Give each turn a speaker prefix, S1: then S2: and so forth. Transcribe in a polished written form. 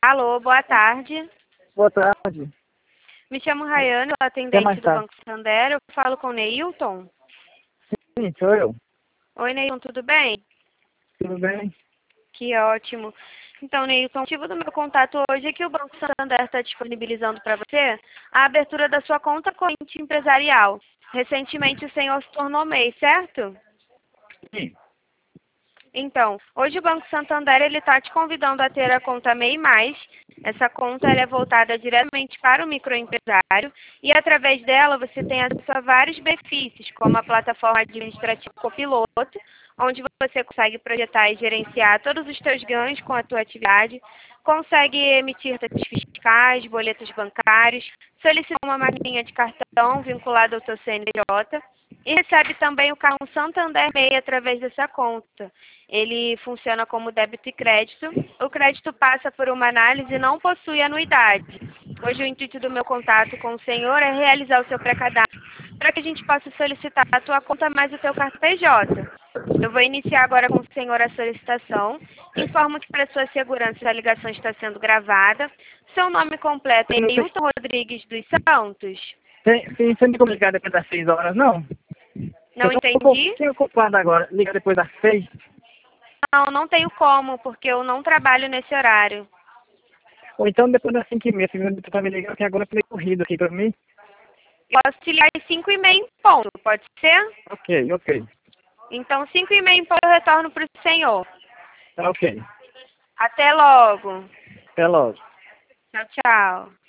S1: Alô, boa tarde.
S2: Boa tarde.
S1: Me chamo Rayane, sou atendente do Banco Santander. Eu falo com o Neilton.
S2: Sim, sou eu.
S1: Oi, Neilton, tudo bem?
S2: Tudo bem?
S1: Que ótimo. Então, Neilton, o motivo do meu contato hoje é que o Banco Santander está disponibilizando para você a abertura da sua conta corrente empresarial. Recentemente o senhor se tornou MEI, certo?
S2: Sim.
S1: Então, hoje o Banco Santander está te convidando a ter a conta MEI+. Essa conta ela é voltada diretamente para o microempresário e através dela você tem acesso a vários benefícios, como a plataforma administrativa Copiloto, onde você consegue projetar e gerenciar todos os seus ganhos com a tua atividade, consegue emitir taxas fiscais, boletos bancários, solicitar uma maquininha de cartão vinculada ao teu CNPJ e recebe também o cartão Santander MEI através dessa conta. Ele funciona como débito e crédito. O crédito passa por uma análise e não possui anuidade. Hoje o intuito do meu contato com o senhor é realizar o seu pré-cadastro para que a gente possa solicitar a tua conta mais o teu cartão PJ. Eu vou iniciar agora com o senhor a solicitação. Informo que para sua segurança a ligação está sendo gravada. Seu nome completo é Neilton Rodrigues dos Santos.
S2: Sim, você me comunicar depois das 6 horas, não?
S1: Não
S2: Eu tô um
S1: entendi?
S2: pouquinho ocupado agora. Liga depois das 6.
S1: Não, não tenho como, porque eu não trabalho nesse horário.
S2: Ou então depois das 5h30. Você tá me ligando que agora eu falei corrido aqui pra mim.
S1: Posso te ligar às 5h30 em ponto, pode ser?
S2: Ok.
S1: Então, 5h30 em ponto eu retorno para o senhor.
S2: Tá ok.
S1: Até logo.
S2: Até logo.
S1: Tchau, tchau.